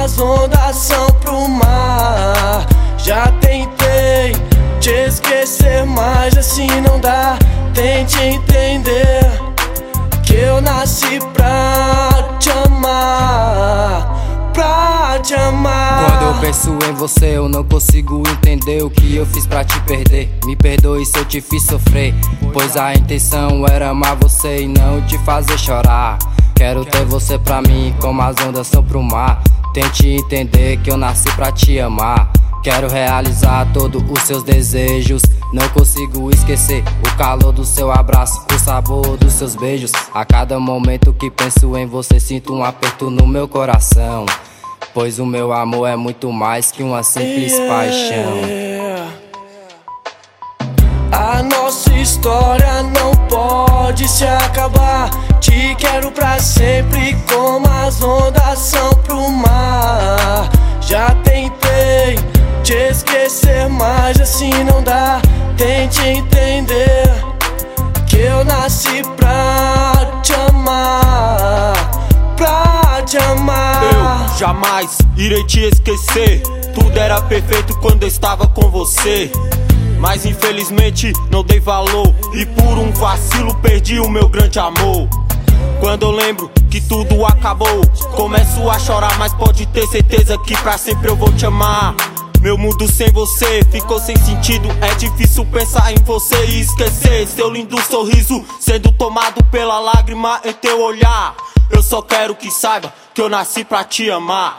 as ondas são pro mar. Já tentei te esquecer, mas assim não dá. Tente entender que eu nasci pra te amar, pra te amar. Quando eu penso em você eu não consigo entender o que eu fiz pra te perder. Me perdoe se eu te fiz sofrer, pois a intenção era amar você e não te fazer chorar. Quero ter você pra mim como as ondas são pro mar. Tente entender que eu nasci pra te amar. Quero realizar todos os seus desejos. Não consigo esquecer o calor do seu abraço, o sabor dos seus beijos. A cada momento que penso em você sinto um aperto no meu coração, pois o meu amor é muito mais que uma simples paixão. A nossa história não pode se acabar. Te quero pra sempre como as ondas são pro mar. Já tentei te esquecer, mas assim não dá. Tente entender que eu nasci pra te amar, pra te amar. Eu jamais irei te esquecer. Tudo era perfeito quando eu estava com você, mas infelizmente não dei valor e por um vacilo perdi o meu grande amor. Quando eu lembro que tudo acabou, começo a chorar, mas pode ter certeza que pra sempre eu vou te amar. Meu mundo sem você ficou sem sentido. É difícil pensar em você e esquecer seu lindo sorriso sendo tomado pela lágrima em teu olhar. Eu só quero que saiba que eu nasci pra te amar.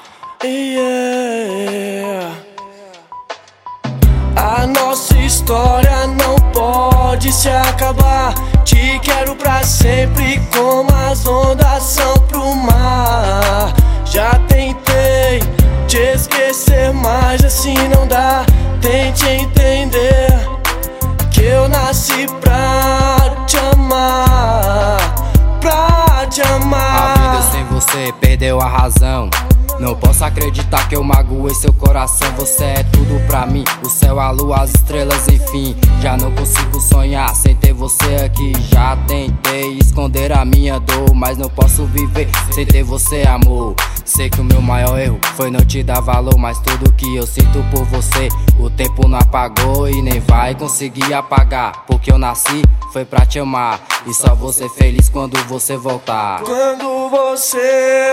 A nossa história não pode se acabar. Te quero pra sempre como as ondas são pro mar. Já tentei te esquecer, mas assim não dá. Tente entender que eu nasci pra te amar, pra te amar. A vida sem você perdeu a razão. Não posso acreditar que eu magoei seu coração. Você é tudo pra mim, o céu, a lua, as estrelas, enfim. Já não consigo sonhar sem ter você aqui. Já tentei esconder a minha dor, mas não posso viver sem ter você, amor. Sei que o meu maior erro foi não te dar valor, mas tudo que eu sinto por você o tempo não apagou e nem vai conseguir apagar. Porque eu nasci foi pra te amar e só vou ser feliz quando você voltar. Quando você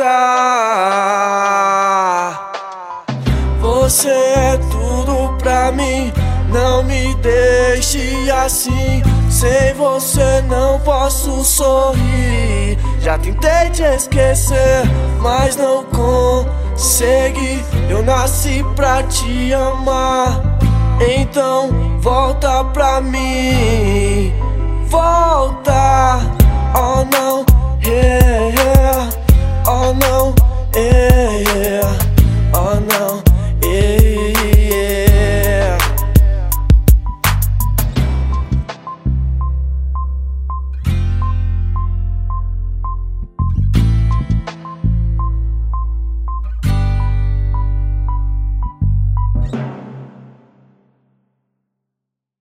voltar, você é tudo pra mim. Não me deixe assim. Sem você não posso sorrir. Já tentei te esquecer, mas não consegui. Eu nasci pra te amar, então volta pra mim. Volta, oh não, yeah, oh não, yeah.